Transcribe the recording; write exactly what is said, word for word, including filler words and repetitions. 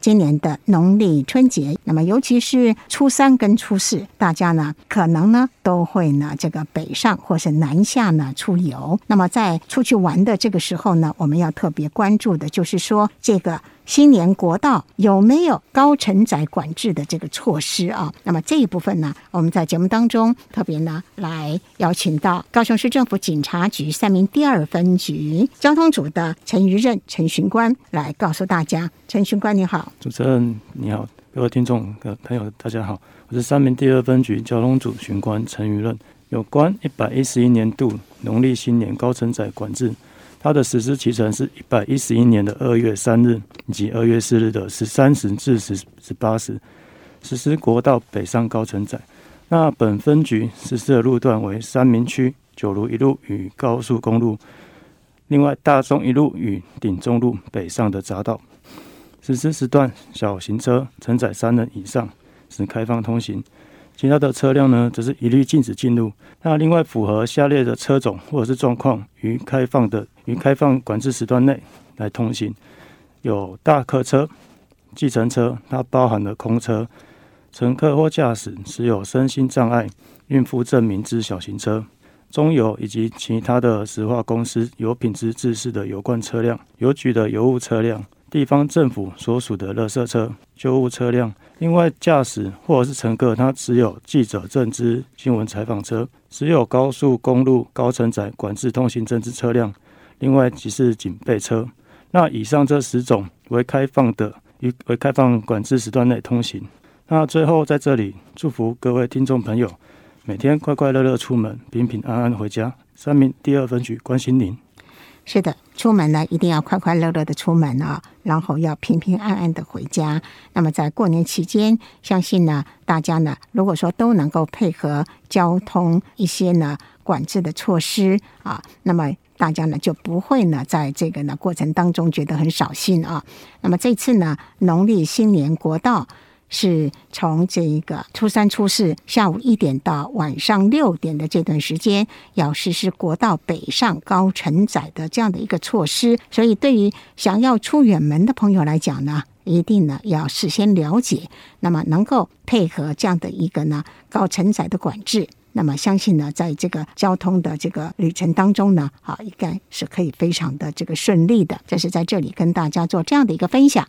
今年的农历春节，那么尤其是初三跟初四，大家呢可能呢都会呢这个北上或是南下呢出游。那么在出去玩的这个时候呢，我们要特别关注的就是说，这个新年国道有没有高承载管制的这个措施啊？那么这一部分呢，我们在节目当中特别呢来邀请到高雄市政府警察局三民第二分局交通组的陈于任陈巡官来告诉大家。陈巡官你好。 主持人你好，各位听众朋友大家好，我是三民第二分局交通组巡官陈于任。有关一百一十一年度农历新年高承载管制，它的实施期程是一百一十一年的二月三日以及二月四日的十三时至十八时，实施国道北上高承载。那本分局实施的路段为三民区九如一路与高速公路，另外大中一路与顶中路北上的匝道。实施时段，小型车承载三人以上是开放通行，其他的车辆呢，则是一律禁止进入。那另外符合下列的车种或者是状况，于开放的于开放管制时段内来通行，有大客车、计程车，它包含了空车，乘客或驾驶持有身心障碍、孕妇证明之小型车，中油以及其他的石化公司有品质自视的油罐车辆，邮局的邮务车辆，地方政府所属的垃圾车、救护车辆。另外，驾驶或者是乘客，他持有记者证之新闻采访车，持有高速公路高承载管制通行证之车辆，另外即是警备车。那以上这十种为开放的，于为开放管制时段内通行。那最后在这里祝福各位听众朋友，每天快快乐乐出门，平平安安回家。三民第二分局关心您。 是的，出门呢一定要快快乐乐的出门啊，然后要平平安安的回家。那么在过年期间，相信呢大家呢如果说都能够配合交通一些呢管制的措施啊，那么大家呢就不会呢在这个呢过程当中觉得很扫兴啊。那么这次呢农历新年国道是从这一个初三初四下午一点到晚上六点的这段时间，要实施国道北上高承载的这样的一个措施。所以对于想要出远门的朋友来讲呢，一定呢要事先了解，那么能够配合这样的一个呢高承载的管制，那么相信呢在这个交通的这个旅程当中呢，啊，应该是可以非常的这个顺利的。这是在这里跟大家做这样的一个分享。